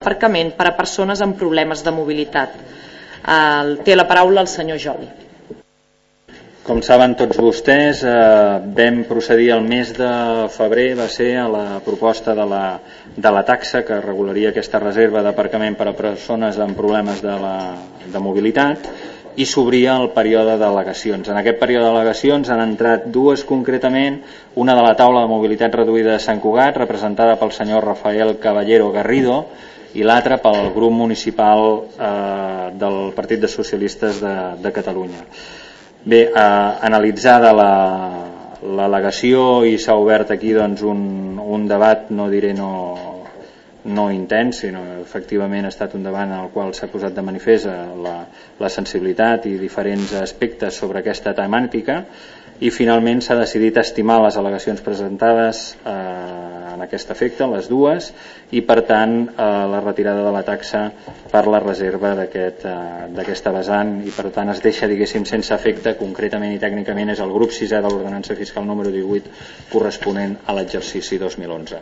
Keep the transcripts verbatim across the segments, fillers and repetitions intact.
d'aparcament per a persones amb problemes de mobilitat. El, té la paraula el senyor Joli. Com saben tots vostès, eh, vam procedir el mes de febrer, va ser a la proposta de la, de la taxa que regularia aquesta reserva d'aparcament per a persones amb problemes de, la, de mobilitat, i s'obria el període d'al·legacions. En aquest període d'al·legacions han entrat dues concretament, una de la taula de mobilitat reduïda de Sant Cugat, representada pel senyor Rafael Caballero Garrido, i l'altra pel grup municipal eh, del Partit de Socialistes de, de Catalunya. Bé, eh, analitzada l'al·legació i s'ha obert aquí doncs, un, un debat, no diré no, no intens, sinó efectivament ha estat un debat en el qual s'ha posat de manifest la, la sensibilitat i diferents aspectes sobre aquesta temàtica, i finalment s'ha decidit estimar les al·legacions presentades eh, en aquest efecte, les dues, i per tant eh, la retirada de la taxa per la reserva d'aquesta aquest, eh, vessant, i per tant es deixa, diguéssim, sense efecte. Concretament i tècnicament és el grup sisè de l'ordenança fiscal número divuit corresponent a l'exercici dos mil onze.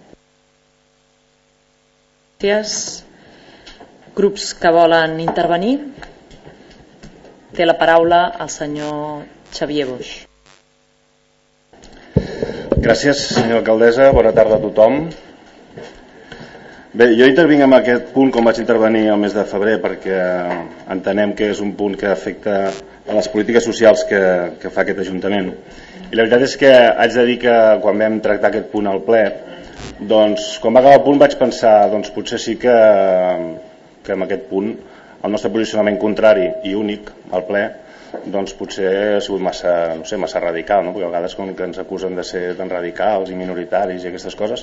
Gràcies. Grups que volen intervenir? Té la paraula el senyor Xavier Boix. Gràcies, senyora alcaldessa. Bona tarda a tothom. Bé, jo intervinc en aquest punt com vaig intervenir el mes de febrer perquè entenem que és un punt que afecta a les polítiques socials que, que fa aquest Ajuntament. I la veritat és que haig de dir que quan vam tractar aquest punt al ple, doncs quan va acabar el punt vaig pensar doncs potser sí que, que en aquest punt el nostre posicionament contrari i únic al ple doncs potser ha sigut massa, no sé, massa radical, no? Perquè a vegades com que ens acusen de ser tan radicals i minoritaris i aquestes coses,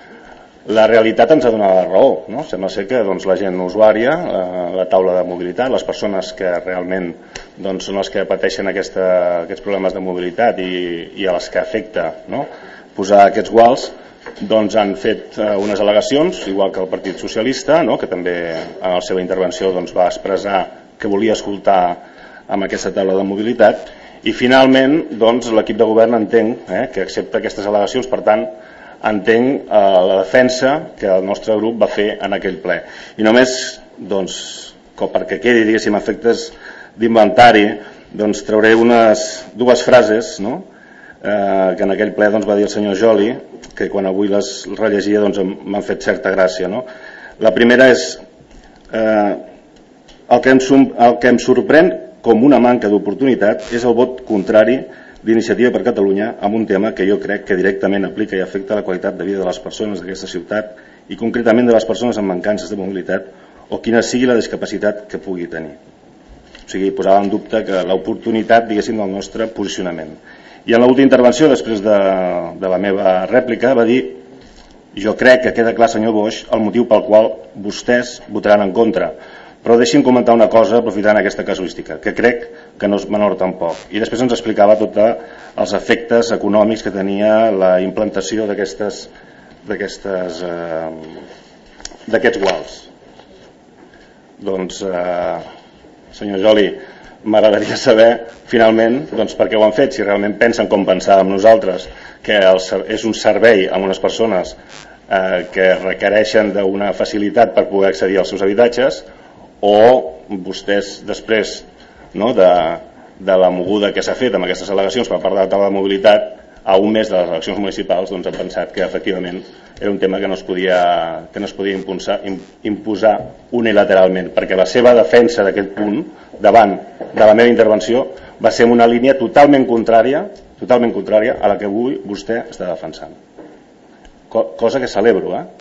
la realitat ens ha donat la raó, no? Sembla ser que doncs, la gent usuària, la, la taula de mobilitat, les persones que realment doncs, són les que pateixen aquesta, aquests problemes de mobilitat i, i a les que afecta, no? Posar aquests guals, doncs han fet eh, unes al·legacions, igual que el Partit Socialista, no? Que també en la seva intervenció doncs, va expressar que volia escoltar amb aquesta taula de mobilitat, i finalment doncs, l'equip de govern entenc eh, que accepta aquestes al·legacions. Per tant, entenc eh, la defensa que el nostre grup va fer en aquell ple. I només, doncs, com perquè quedi, diguéssim, efectes d'inventari, doncs trauré unes dues frases, no? eh, que en aquell ple doncs, va dir el senyor Joli, que quan avui les rellegia doncs, m'han fet certa gràcia, no? La primera és eh, el, que em, el que em sorprèn com una manca d'oportunitat és el vot contrari d'Iniciativa per Catalunya amb un tema que jo crec que directament aplica i afecta la qualitat de vida de les persones d'aquesta ciutat i concretament de les persones amb mancances de mobilitat o quina sigui la discapacitat que pugui tenir. O sigui, posava en dubte que l'oportunitat, diguéssim, del nostre posicionament. I en l'última intervenció, després de, de la meva rèplica, va dir: jo crec que queda clar, senyor Boix, el motiu pel qual vostès votaran en contra. Però deixi'm comentar una cosa aprofitant aquesta casuística, que crec que no és menor tampoc. I després ens explicava tots els efectes econòmics que tenia la implantació d'aquestes d'aquestes eh, d'aquests guals. Doncs, eh, senyor Joli, m'agradaria saber finalment doncs, per què ho han fet, si realment pensen com pensàvem nosaltres, que el, és un servei a unes persones eh, que requereixen d'una facilitat per poder accedir als seus habitatges, o vostès després, no, de, de la moguda que s'ha fet amb aquestes al·legacions per part de la taula de mobilitat a un mes de les eleccions municipals, doncs han pensat que efectivament era un tema que no es podia, que no es podia impulsar, imposar unilateralment, perquè la seva defensa d'aquest punt davant de la meva intervenció va ser en una línia totalment contrària totalment contrària a la que avui vostè està defensant, cosa que celebro, eh?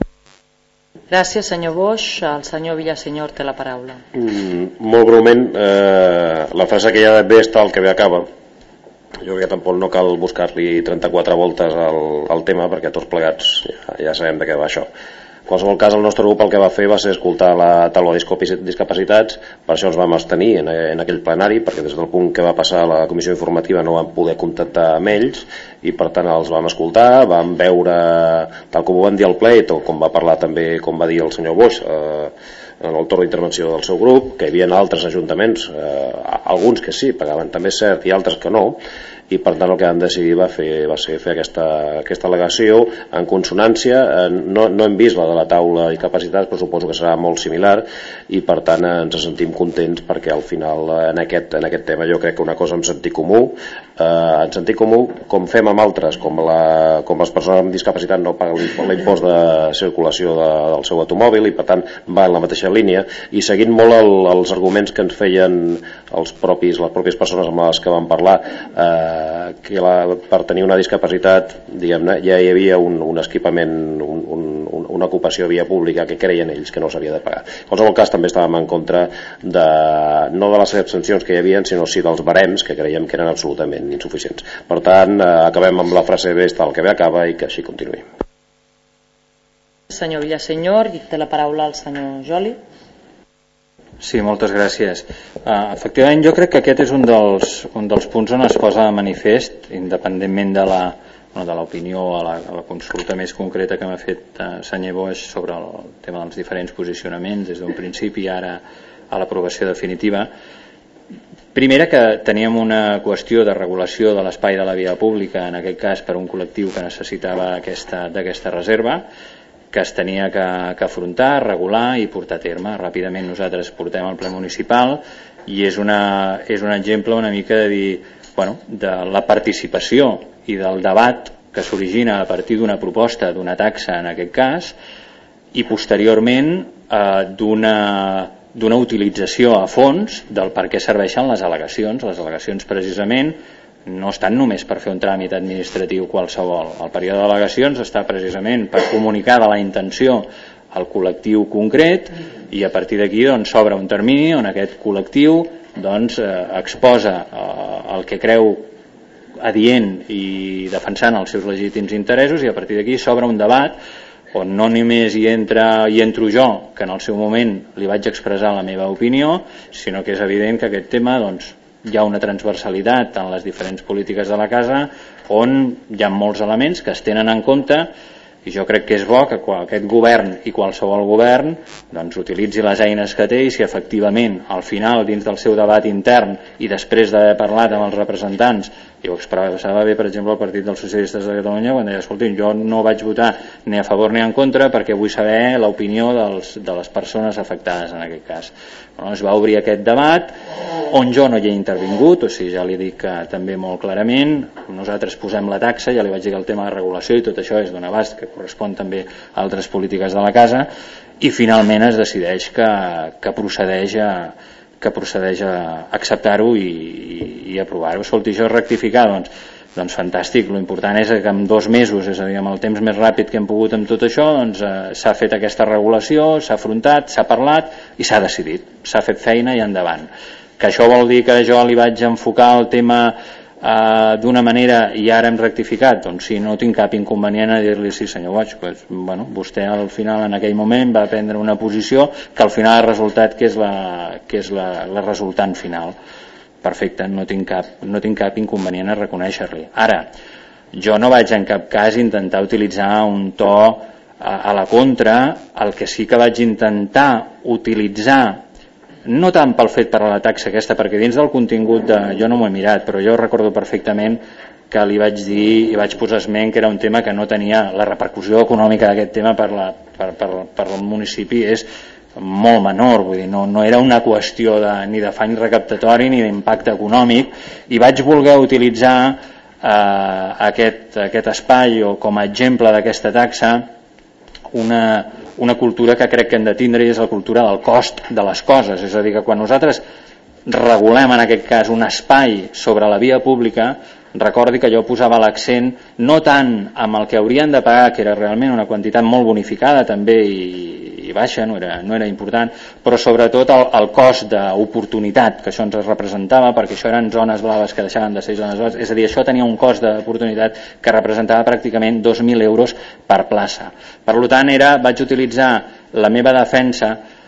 Gràcies, senyor Boix. El senyor Villasenyor té la paraula. Mm, molt breument, eh, la frase que ja ve està el que bé acaba. Jo crec que tampoc no cal buscar-li trenta-quatre voltes al, al tema, perquè tots plegats ja, ja sabem de què va això. En qualsevol cas, el nostre grup el que va fer va ser escoltar la taula de discapacitats, per això ens vam abstenir en, en aquell plenari, perquè des del punt que va passar a la comissió informativa no vam poder contactar amb ells, i per tant els vam escoltar, vam veure, tal com ho van dir al ple, o com va parlar també, com va dir el senyor Boix, eh, en el torn d'intervenció del seu grup, que hi havia altres ajuntaments, eh, alguns que sí, pagaven també és cert, i altres que no, i per tant el que vam decidir va, fer, va ser fer aquesta, aquesta al·legació en consonància, eh, no, no hem vist la de la taula i capacitats, però suposo que serà molt similar, i per tant eh, ens sentim contents perquè al final eh, en, aquest, en aquest tema jo crec que una cosa amb sentit comú, eh, en sentit comú com fem amb altres, com, la, com les persones amb discapacitat no paguen l'impost de circulació de, del seu automòbil, i per tant va en la mateixa línia, i seguint molt el, els arguments que ens feien els propis, les pròpies persones amb les que vam parlar, eh, que la, per tenir una discapacitat, diguem-ne, ja hi havia un, un equipament, un, un, una ocupació via pública que creien ells que no s'havia de pagar. En qualsevol cas també estàvem en contra de, no de les excepcions que hi havia, sinó sí dels barems, que creiem que eren absolutament insuficients. Per tant, eh, acabem amb la frase bé està el que bé acaba, i que així continuï. Senyor Villasenyor, i té la paraula el senyor Joli. Sí, moltes gràcies. Uh, efectivament, jo crec que aquest és un dels, un dels punts on es posa de manifest, independentment de la, bueno, de l'opinió a la, a la consulta més concreta que m'ha fet uh, senyor Boix sobre el tema dels diferents posicionaments des d'un principi ara a l'aprovació definitiva. Primera, que teníem una qüestió de regulació de l'espai de la via pública, en aquest cas per un col·lectiu que necessitava d'aquesta reserva, que es tenia que, que afrontar, regular i portar a terme. Ràpidament nosaltres portem al ple municipal i és, una, és un exemple una mica de dir, bueno, de la participació i del debat que s'origina a partir d'una proposta, d'una taxa en aquest cas, i posteriorment eh, d'una d'una utilització a fons del per què serveixen les al·legacions. Les al·legacions precisament no estan només per fer un tràmit administratiu qualsevol. El període d'al·legacions està precisament per comunicar de la intenció al col·lectiu concret, i a partir d'aquí doncs, s'obre un termini on aquest col·lectiu doncs, eh, exposa eh, el que creu adient i defensant els seus legítims interessos, i a partir d'aquí s'obre un debat on no només hi, entra, hi entro jo, que en el seu moment li vaig expressar la meva opinió, sinó que és evident que aquest tema doncs, hi ha una transversalitat en les diferents polítiques de la casa on hi ha molts elements que es tenen en compte, i jo crec que és bo que aquest govern i qualsevol govern doncs, utilitzi les eines que té, i si efectivament al final dins del seu debat intern i després d'haver parlat amb els representants, i ho expressava bé per exemple el Partit dels Socialistes de Catalunya quan deia, escolti, jo no vaig votar ni a favor ni en contra perquè vull saber l'opinió dels, de les persones afectades en aquest cas. Bueno, es va obrir aquest debat on jo no hi he intervingut, o sigui, ja li dic que també molt clarament nosaltres posem la taxa, ja li vaig dir que el tema de regulació i tot això és d'un abast que correspon també a altres polítiques de la casa, i finalment es decideix que, que procedeix a que procedeix a acceptar-ho i, i, i aprovar-ho. Escolti, això és rectificar, doncs, doncs fantàstic. L'important és que en dos mesos, és a dir, amb el temps més ràpid que hem pogut amb tot això, doncs, eh, s'ha fet aquesta regulació, s'ha afrontat, s'ha parlat i s'ha decidit. S'ha fet feina i endavant. Que això vol dir que jo li vaig enfocar el tema eh, d'una manera i ara hem rectificat? Doncs sí, no tinc cap inconvenient a dir-li sí, senyor Boix, pues, bueno, vostè al final en aquell moment va prendre una posició que al final ha resultat que és la, que és la, la resultant final. Perfecte, no tinc cap, no tinc cap inconvenient a reconèixer-li. Ara, jo no vaig en cap cas intentar utilitzar un to a, a la contra, el que sí que vaig intentar utilitzar, no tant pel fet per a la taxa aquesta, perquè dins del contingut de, jo no m'ho he mirat, però jo recordo perfectament que li vaig dir i vaig posar esment que era un tema que no tenia la repercussió econòmica d'aquest tema per, la, per, per, per el municipi és molt menor, vull dir, no, no era una qüestió de, ni d'afany recaptatori ni d'impacte econòmic, i vaig voler utilitzar eh, aquest, aquest espai o com a exemple d'aquesta taxa una, una cultura que crec que hem de tindre, i és la cultura del cost de les coses. És a dir, que quan nosaltres regulem en aquest cas un espai sobre la via pública, recordi que jo posava l'accent no tant amb el que haurien de pagar, que era realment una quantitat molt bonificada també i, i baixa, no era, no era important, però sobretot el, el cost d'oportunitat que això ens representava, perquè això eren zones blaves que deixaven de ser zones blaves, és a dir, això tenia un cost d'oportunitat que representava pràcticament dos mil euros per plaça. Per tant, era, vaig utilitzar la meva defensa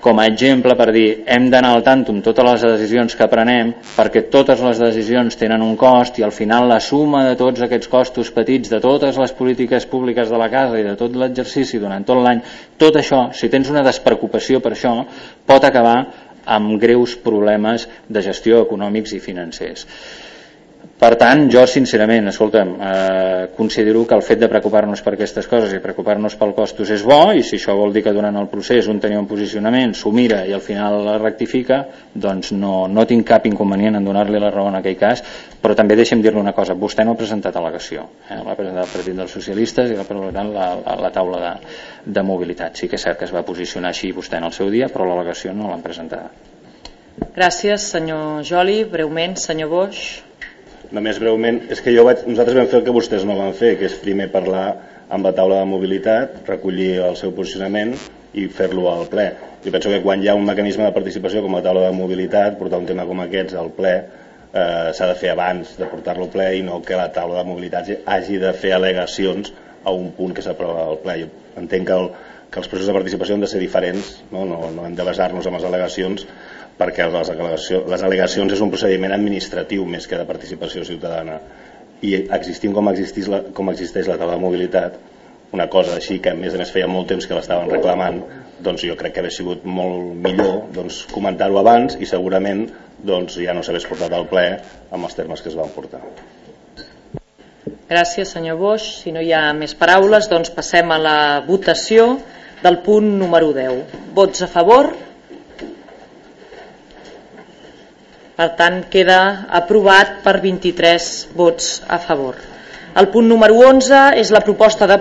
com a exemple per dir hem d'anar al tanto amb totes les decisions que prenem, perquè totes les decisions tenen un cost i al final la suma de tots aquests costos petits, de totes les polítiques públiques de la casa i de tot l'exercici durant tot l'any, tot això, si tens una despreocupació per això, pot acabar amb greus problemes de gestió econòmics i financers. Per tant, jo sincerament, escolta'm, eh, considero que el fet de preocupar-nos per aquestes coses i preocupar-nos pel costos és bo, i si això vol dir que durant el procés un tenia un posicionament, s'ho mira i al final la rectifica, doncs no, no tinc cap inconvenient en donar-li la raó en aquell cas, però també deixem dir-li una cosa, vostè no ha presentat al·legació, eh? L'ha presentat el Partit dels Socialistes i l'ha presentat la, la, la taula de, de mobilitat. Sí que és cert que es va posicionar així vostè en el seu dia, però l'al·legació no l'han presentada. Gràcies, senyor Joli. Breument, senyor Boix. Només breument, és que jo vaig, nosaltres vam fer el que vostès no van fer, que és primer parlar amb la taula de mobilitat, recollir el seu posicionament i fer-lo al ple. Jo penso que quan hi ha un mecanisme de participació com la taula de mobilitat, portar un tema com aquests al ple eh, s'ha de fer abans de portar-lo al ple i no que la taula de mobilitat hagi de fer al·legacions a un punt que s'aprova al ple. Jo entenc que, el, que els processos de participació han de ser diferents, no, no, no hem de basar-nos en les al·legacions, perquè les al·legacions, les al·legacions és un procediment administratiu més que de participació ciutadana, i existim com existeix la, com existeix la taula de mobilitat, una cosa així que a més a més feia molt temps que l'estaven reclamant, doncs jo crec que hauria sigut molt millor doncs, comentar-ho abans i segurament doncs, ja no s'hagués portat al ple amb els termes que es van portar. Gràcies, senyor Boix. Si no hi ha més paraules, doncs passem a la votació del punt número deu. Vots a favor? Per tant, queda aprovat per vint-i-tres vots a favor. El punt número onze és la proposta de